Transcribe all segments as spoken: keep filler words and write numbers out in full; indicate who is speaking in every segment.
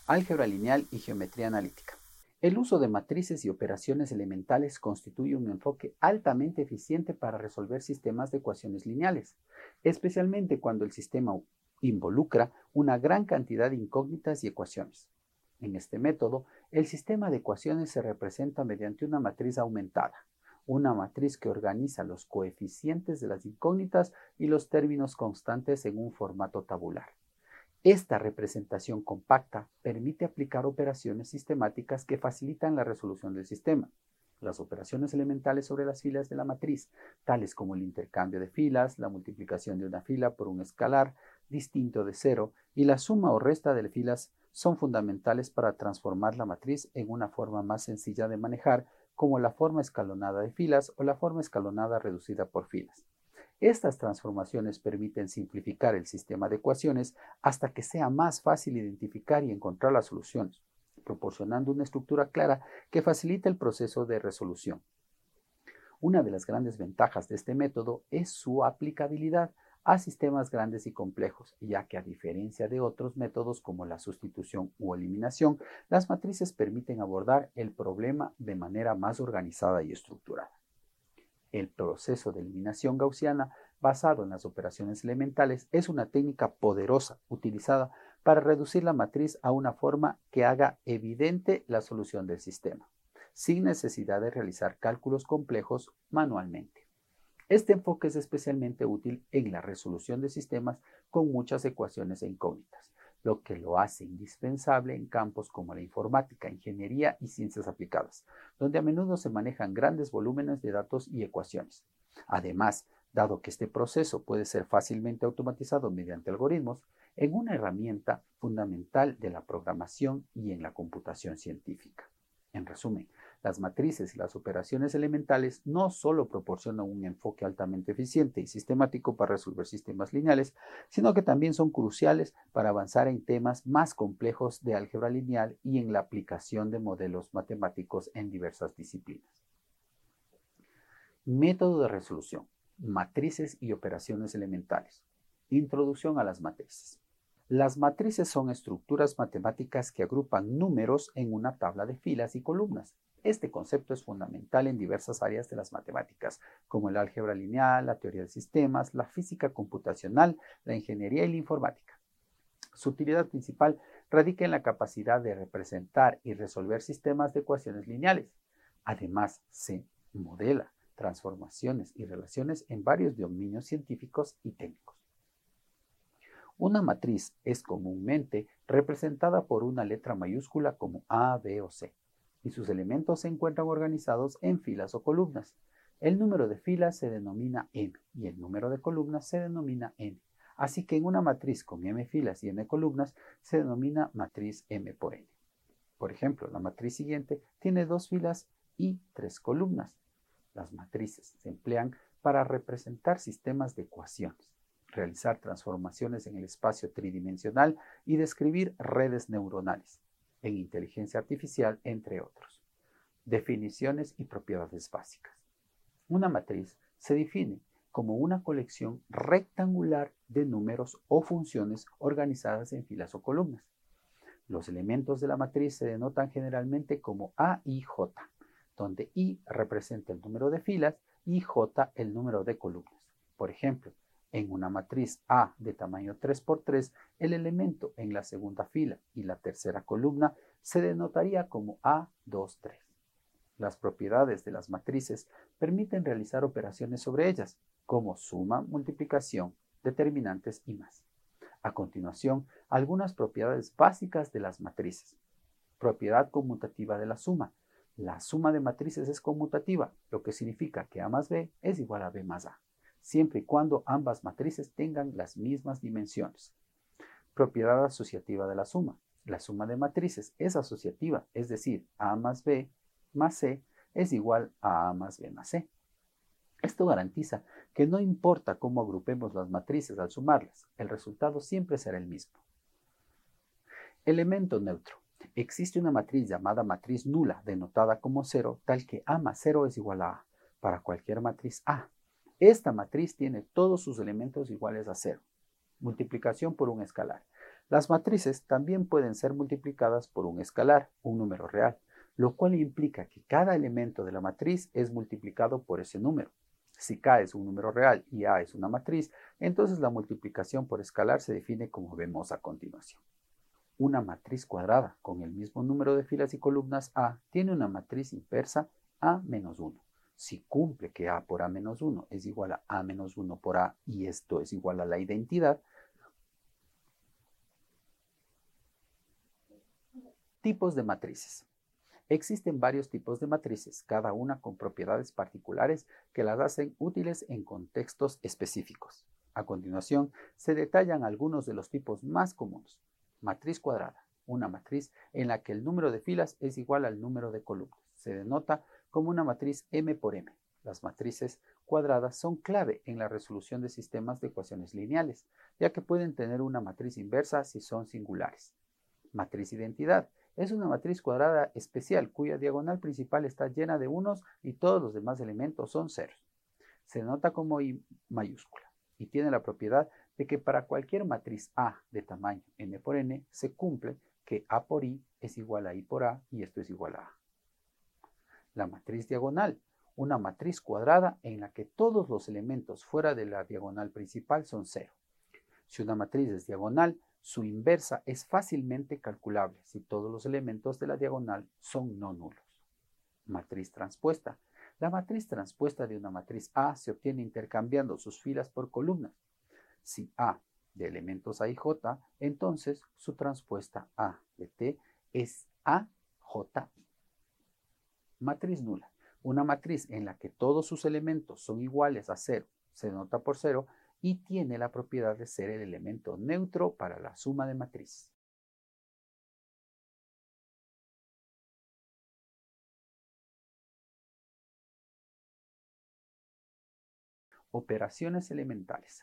Speaker 1: álgebra lineal y geometría analítica. El uso de matrices y operaciones elementales constituye un enfoque altamente eficiente para resolver sistemas de ecuaciones lineales, especialmente cuando el sistema involucra una gran cantidad de incógnitas y ecuaciones. En este método, el sistema de ecuaciones se representa mediante una matriz aumentada, una matriz que organiza los coeficientes de las incógnitas y los términos constantes en un formato tabular. Esta representación compacta permite aplicar operaciones sistemáticas que facilitan la resolución del sistema. Las operaciones elementales sobre las filas de la matriz, tales como el intercambio de filas, la multiplicación de una fila por un escalar distinto de cero y la suma o resta de filas, son fundamentales para transformar la matriz en una forma más sencilla de manejar, como la forma escalonada de filas o la forma escalonada reducida por filas. Estas transformaciones permiten simplificar el sistema de ecuaciones hasta que sea más fácil identificar y encontrar las soluciones, proporcionando una estructura clara que facilita el proceso de resolución. Una de las grandes ventajas de este método es su aplicabilidad a sistemas grandes y complejos, ya que a diferencia de otros métodos como la sustitución o eliminación, las matrices permiten abordar el problema de manera más organizada y estructurada. El proceso de eliminación gaussiana basado en las operaciones elementales es una técnica poderosa utilizada para reducir la matriz a una forma que haga evidente la solución del sistema, sin necesidad de realizar cálculos complejos manualmente. Este enfoque es especialmente útil en la resolución de sistemas con muchas ecuaciones e incógnitas, lo que lo hace indispensable en campos como la informática, ingeniería y ciencias aplicadas, donde a menudo se manejan grandes volúmenes de datos y ecuaciones. Además, dado que este proceso puede ser fácilmente automatizado mediante algoritmos, es una herramienta fundamental de la programación y en la computación científica. En resumen, las matrices y las operaciones elementales no solo proporcionan un enfoque altamente eficiente y sistemático para resolver sistemas lineales, sino que también son cruciales para avanzar en temas más complejos de álgebra lineal y en la aplicación de modelos matemáticos en diversas disciplinas. Método de resolución: matrices y operaciones elementales. Introducción a las matrices. Las matrices son estructuras matemáticas que agrupan números en una tabla de filas y columnas. Este concepto es fundamental en diversas áreas de las matemáticas, como el álgebra lineal, la teoría de sistemas, la física computacional, la ingeniería y la informática. Su utilidad principal radica en la capacidad de representar y resolver sistemas de ecuaciones lineales. Además, se modela transformaciones y relaciones en varios dominios científicos y técnicos. Una matriz es comúnmente representada por una letra mayúscula como A, B o C, y sus elementos se encuentran organizados en filas o columnas. El número de filas se denomina m y el número de columnas se denomina n. Así que en una matriz con m filas y n columnas se denomina matriz m por n. Por ejemplo, la matriz siguiente tiene dos filas y tres columnas. Las matrices se emplean para representar sistemas de ecuaciones, realizar transformaciones en el espacio tridimensional y describir redes neuronales, en inteligencia artificial, entre otros. Definiciones y propiedades básicas. Una matriz se define como una colección rectangular de números o funciones organizadas en filas o columnas. Los elementos de la matriz se denotan generalmente como A y J, donde I representa el número de filas y J el número de columnas. Por ejemplo, en una matriz A de tamaño tres por tres, el elemento en la segunda fila y la tercera columna se denotaría como A dos tres. Las propiedades de las matrices permiten realizar operaciones sobre ellas, como suma, multiplicación, determinantes y más. A continuación, algunas propiedades básicas de las matrices. Propiedad conmutativa de la suma. La suma de matrices es conmutativa, lo que significa que A más B es igual a B más A, siempre y cuando ambas matrices tengan las mismas dimensiones. Propiedad asociativa de la suma. La suma de matrices es asociativa, es decir, A más B más C es igual a A más B más C. Esto garantiza que no importa cómo agrupemos las matrices al sumarlas, el resultado siempre será el mismo. Elemento neutro. Existe una matriz llamada matriz nula, denotada como cero, tal que A más cero es igual a A, para cualquier matriz A. Esta matriz tiene todos sus elementos iguales a cero. Multiplicación por un escalar. Las matrices también pueden ser multiplicadas por un escalar, un número real, lo cual implica que cada elemento de la matriz es multiplicado por ese número. Si K es un número real y A es una matriz, entonces la multiplicación por escalar se define como vemos a continuación. Una matriz cuadrada con el mismo número de filas y columnas A tiene una matriz inversa A menos uno. Si cumple que A por A menos uno es igual a A menos uno por A y esto es igual a la identidad, tipos de matrices. Existen varios tipos de matrices, cada una con propiedades particulares que las hacen útiles en contextos específicos. A continuación, se detallan algunos de los tipos más comunes. Matriz cuadrada, una matriz en la que el número de filas es igual al número de columnas. Se denota como una matriz M por M. Las matrices cuadradas son clave en la resolución de sistemas de ecuaciones lineales, ya que pueden tener una matriz inversa si son singulares. Matriz identidad. Es una matriz cuadrada especial cuya diagonal principal está llena de unos y todos los demás elementos son ceros. Se denota como I mayúscula y tiene la propiedad de que para cualquier matriz A de tamaño n por n se cumple que A por I es igual a I por A y esto es igual a A. La matriz diagonal. Una matriz cuadrada en la que todos los elementos fuera de la diagonal principal son cero. Si una matriz es diagonal, su inversa es fácilmente calculable si todos los elementos de la diagonal son no nulos. Matriz transpuesta. La matriz transpuesta de una matriz A se obtiene intercambiando sus filas por columnas. Si A de elementos A y J, entonces su transpuesta A de T es A J I. Matriz nula. Una matriz en la que todos sus elementos son iguales a cero, se denota por cero, y tiene la propiedad de ser el elemento neutro para la suma de matriz. Operaciones elementales.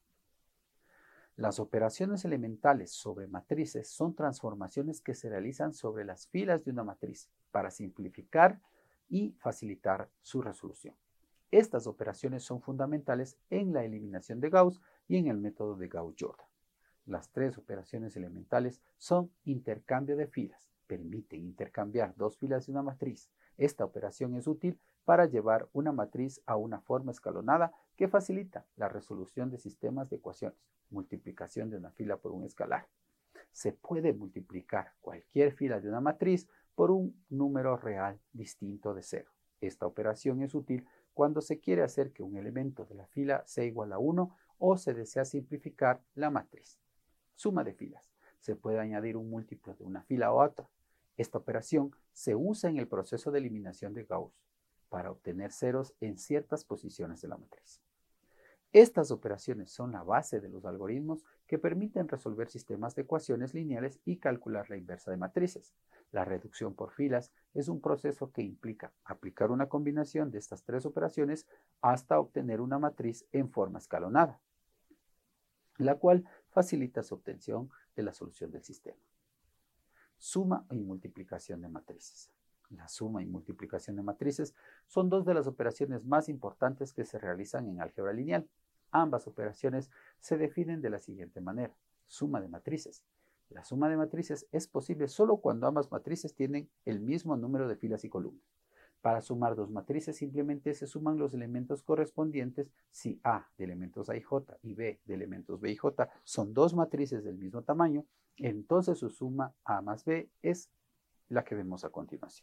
Speaker 1: Las operaciones elementales sobre matrices son transformaciones que se realizan sobre las filas de una matriz para simplificar y facilitar su resolución. Estas operaciones son fundamentales en la eliminación de Gauss y en el método de Gauss-Jordan. Las tres operaciones elementales son intercambio de filas. Permiten intercambiar dos filas de una matriz. Esta operación es útil para llevar una matriz a una forma escalonada que facilita la resolución de sistemas de ecuaciones. Multiplicación de una fila por un escalar. Se puede multiplicar cualquier fila de una matriz por un número real distinto de cero. Esta operación es útil cuando se quiere hacer que un elemento de la fila sea igual a uno o se desea simplificar la matriz. Suma de filas. Se puede añadir un múltiplo de una fila a otra. Esta operación se usa en el proceso de eliminación de Gauss para obtener ceros en ciertas posiciones de la matriz. Estas operaciones son la base de los algoritmos que permiten resolver sistemas de ecuaciones lineales y calcular la inversa de matrices. La reducción por filas es un proceso que implica aplicar una combinación de estas tres operaciones hasta obtener una matriz en forma escalonada, la cual facilita su obtención de la solución del sistema. Suma y multiplicación de matrices. La suma y multiplicación de matrices son dos de las operaciones más importantes que se realizan en álgebra lineal. Ambas operaciones se definen de la siguiente manera. Suma de matrices. La suma de matrices es posible solo cuando ambas matrices tienen el mismo número de filas y columnas. Para sumar dos matrices simplemente se suman los elementos correspondientes si A de elementos A y J y B de elementos B y J son dos matrices del mismo tamaño, entonces su suma A más B es la que vemos a continuación.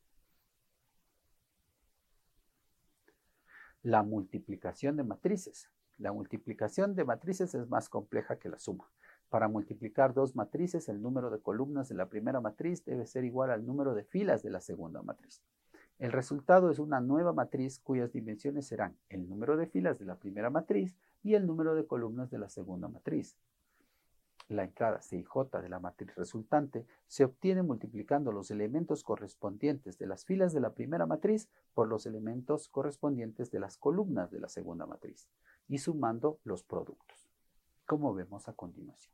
Speaker 1: La multiplicación de matrices. La multiplicación de matrices es más compleja que la suma. Para multiplicar dos matrices, el número de columnas de la primera matriz debe ser igual al número de filas de la segunda matriz. El resultado es una nueva matriz cuyas dimensiones serán el número de filas de la primera matriz y el número de columnas de la segunda matriz. La entrada C y J de la matriz resultante se obtiene multiplicando los elementos correspondientes de las filas de la primera matriz por los elementos correspondientes de las columnas de la segunda matriz y sumando los productos, como vemos a continuación.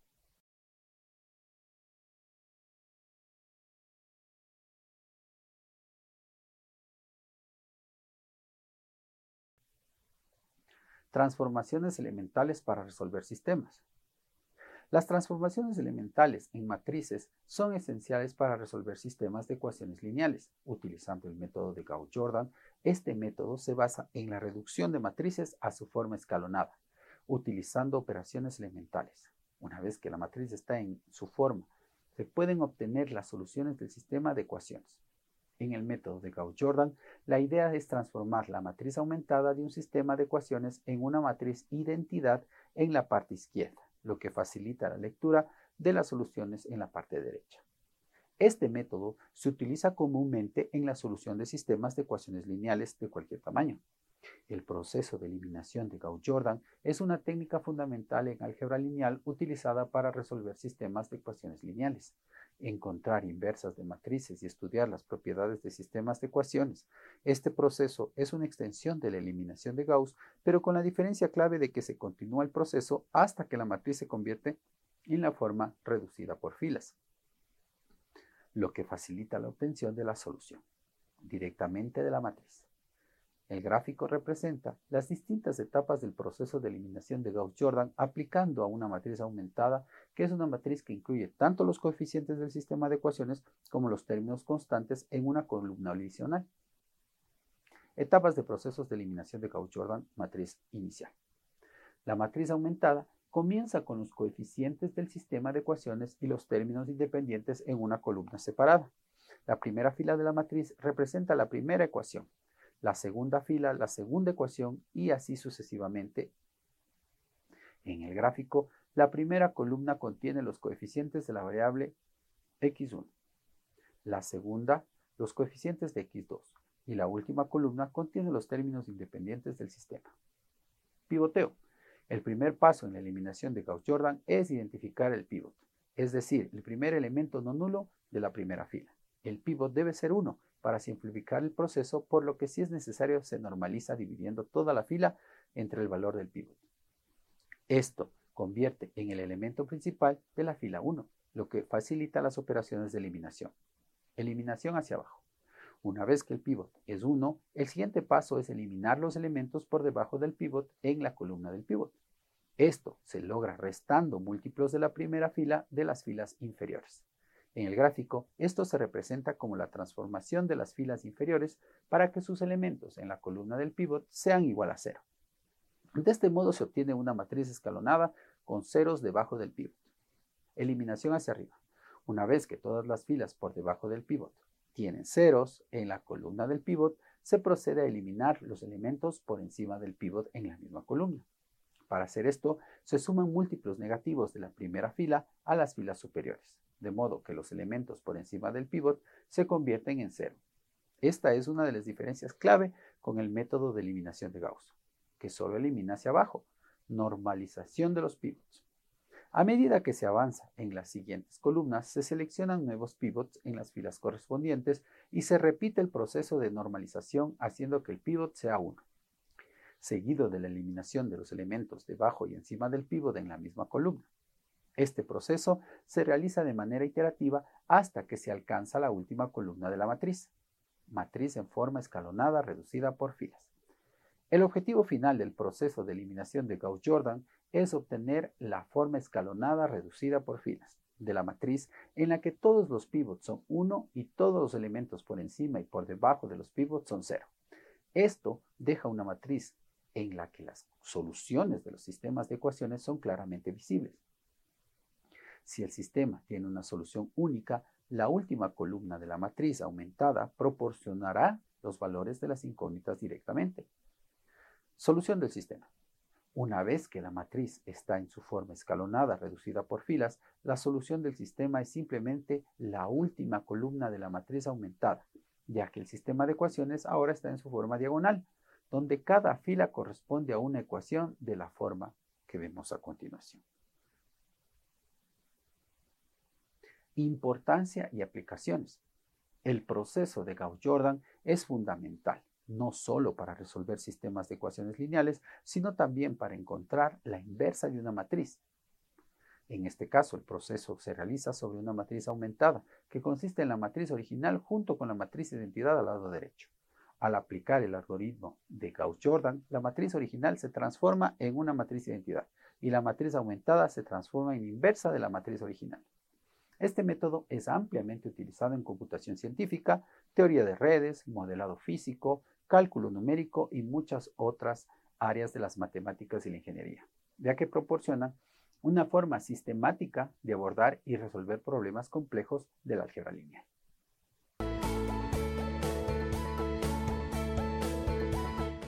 Speaker 1: Transformaciones elementales para resolver sistemas. Las transformaciones elementales en matrices son esenciales para resolver sistemas de ecuaciones lineales. Utilizando el método de Gauss-Jordan, este método se basa en la reducción de matrices a su forma escalonada, utilizando operaciones elementales. Una vez que la matriz está en su forma, se pueden obtener las soluciones del sistema de ecuaciones. En el método de Gauss-Jordan, la idea es transformar la matriz aumentada de un sistema de ecuaciones en una matriz identidad en la parte izquierda, lo que facilita la lectura de las soluciones en la parte derecha. Este método se utiliza comúnmente en la solución de sistemas de ecuaciones lineales de cualquier tamaño. El proceso de eliminación de Gauss-Jordan es una técnica fundamental en álgebra lineal utilizada para resolver sistemas de ecuaciones lineales. Encontrar inversas de matrices y estudiar las propiedades de sistemas de ecuaciones. Este proceso es una extensión de la eliminación de Gauss, pero con la diferencia clave de que se continúa el proceso hasta que la matriz se convierte en la forma reducida por filas, lo que facilita la obtención de la solución directamente de la matriz. El gráfico representa las distintas etapas del proceso de eliminación de Gauss-Jordan aplicando a una matriz aumentada, que es una matriz que incluye tanto los coeficientes del sistema de ecuaciones como los términos constantes en una columna adicional. Etapas de procesos de eliminación de Gauss-Jordan, matriz inicial. La matriz aumentada comienza con los coeficientes del sistema de ecuaciones y los términos independientes en una columna separada. La primera fila de la matriz representa la primera ecuación. La segunda fila, la segunda ecuación y así sucesivamente. En el gráfico, la primera columna contiene los coeficientes de la variable equis uno, la segunda, los coeficientes de equis dos y la última columna contiene los términos independientes del sistema. Pivoteo. El primer paso en la eliminación de Gauss-Jordan es identificar el pivot, es decir, el primer elemento no nulo de la primera fila. El pivot debe ser uno para simplificar el proceso, por lo que si es necesario se normaliza dividiendo toda la fila entre el valor del pivot. Esto convierte en el elemento principal de la fila uno, lo que facilita las operaciones de eliminación. Eliminación hacia abajo. Una vez que el pivot es uno, el siguiente paso es eliminar los elementos por debajo del pivot en la columna del pivot. Esto se logra restando múltiplos de la primera fila de las filas inferiores. En el gráfico, esto se representa como la transformación de las filas inferiores para que sus elementos en la columna del pivot sean igual a cero. De este modo se obtiene una matriz escalonada con ceros debajo del pivot. Eliminación hacia arriba. Una vez que todas las filas por debajo del pivot tienen ceros en la columna del pivot, se procede a eliminar los elementos por encima del pivot en la misma columna. Para hacer esto, se suman múltiplos negativos de la primera fila a las filas superiores, de modo que los elementos por encima del pivot se convierten en cero. Esta es una de las diferencias clave con el método de eliminación de Gauss, que solo elimina hacia abajo, normalización de los pivots. A medida que se avanza en las siguientes columnas, se seleccionan nuevos pivots en las filas correspondientes y se repite el proceso de normalización haciendo que el pivot sea uno, seguido de la eliminación de los elementos debajo y encima del pivot en la misma columna. Este proceso se realiza de manera iterativa hasta que se alcanza la última columna de la matriz, matriz en forma escalonada reducida por filas. El objetivo final del proceso de eliminación de Gauss-Jordan es obtener la forma escalonada reducida por filas de la matriz en la que todos los pivots son uno y todos los elementos por encima y por debajo de los pivots son cero. Esto deja una matriz en la que las soluciones de los sistemas de ecuaciones son claramente visibles. Si el sistema tiene una solución única, la última columna de la matriz aumentada proporcionará los valores de las incógnitas directamente. Solución del sistema. Una vez que la matriz está en su forma escalonada reducida por filas, la solución del sistema es simplemente la última columna de la matriz aumentada, ya que el sistema de ecuaciones ahora está en su forma diagonal, donde cada fila corresponde a una ecuación de la forma que vemos a continuación. Importancia y aplicaciones. El proceso de Gauss-Jordan es fundamental, no solo para resolver sistemas de ecuaciones lineales, sino también para encontrar la inversa de una matriz. En este caso, el proceso se realiza sobre una matriz aumentada, que consiste en la matriz original junto con la matriz de identidad al lado derecho. Al aplicar el algoritmo de Gauss-Jordan, la matriz original se transforma en una matriz de identidad y la matriz aumentada se transforma en inversa de la matriz original. Este método es ampliamente utilizado en computación científica, teoría de redes, modelado físico, cálculo numérico y muchas otras áreas de las matemáticas y la ingeniería, ya que proporciona una forma sistemática de abordar y resolver problemas complejos del álgebra lineal.